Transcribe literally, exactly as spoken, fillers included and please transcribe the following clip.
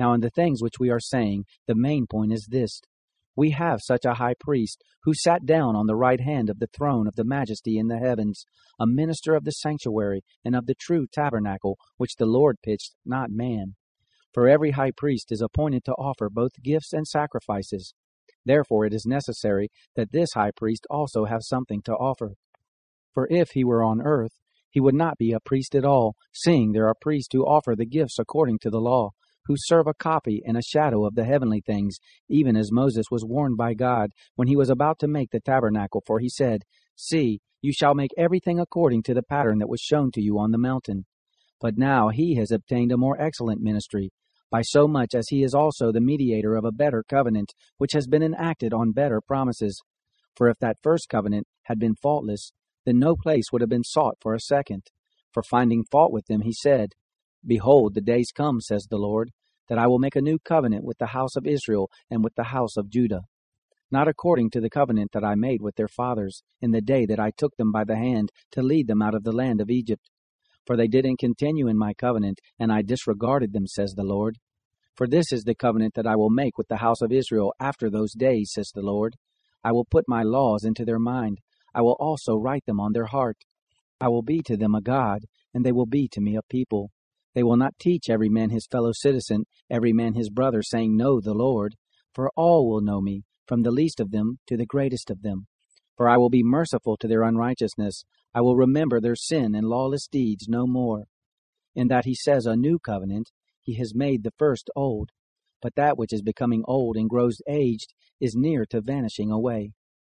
Now in the things which we are saying, the main point is this. We have such a high priest, who sat down on the right hand of the throne of the majesty in the heavens, a minister of the sanctuary and of the true tabernacle, which the Lord pitched, not man. For every high priest is appointed to offer both gifts and sacrifices. Therefore it is necessary that this high priest also have something to offer. For if he were on earth, he would not be a priest at all, seeing there are priests who offer the gifts according to the law, who serve a copy and a shadow of the heavenly things, even as Moses was warned by God when he was about to make the tabernacle. For he said, See, you shall make everything according to the pattern that was shown to you on the mountain. But now he has obtained a more excellent ministry, by so much as he is also the mediator of a better covenant, which has been enacted on better promises. For if that first covenant had been faultless, then no place would have been sought for a second. For finding fault with them, he said, Behold, the days come, says the Lord, that I will make a new covenant with the house of Israel and with the house of Judah, not according to the covenant that I made with their fathers in the day that I took them by the hand to lead them out of the land of Egypt. For they didn't continue in my covenant, and I disregarded them, says the Lord. For this is the covenant that I will make with the house of Israel after those days, says the Lord. I will put my laws into their mind. I will also write them on their heart. I will be to them a God, and they will be to me a people. They will not teach every man his fellow citizen, every man his brother, saying, Know the Lord. For all will know me, from the least of them to the greatest of them. For I will be merciful to their unrighteousness. I will remember their sin and lawless deeds no more. In that he says a new covenant, he has made the first old. But that which is becoming old and grows aged is near to vanishing away.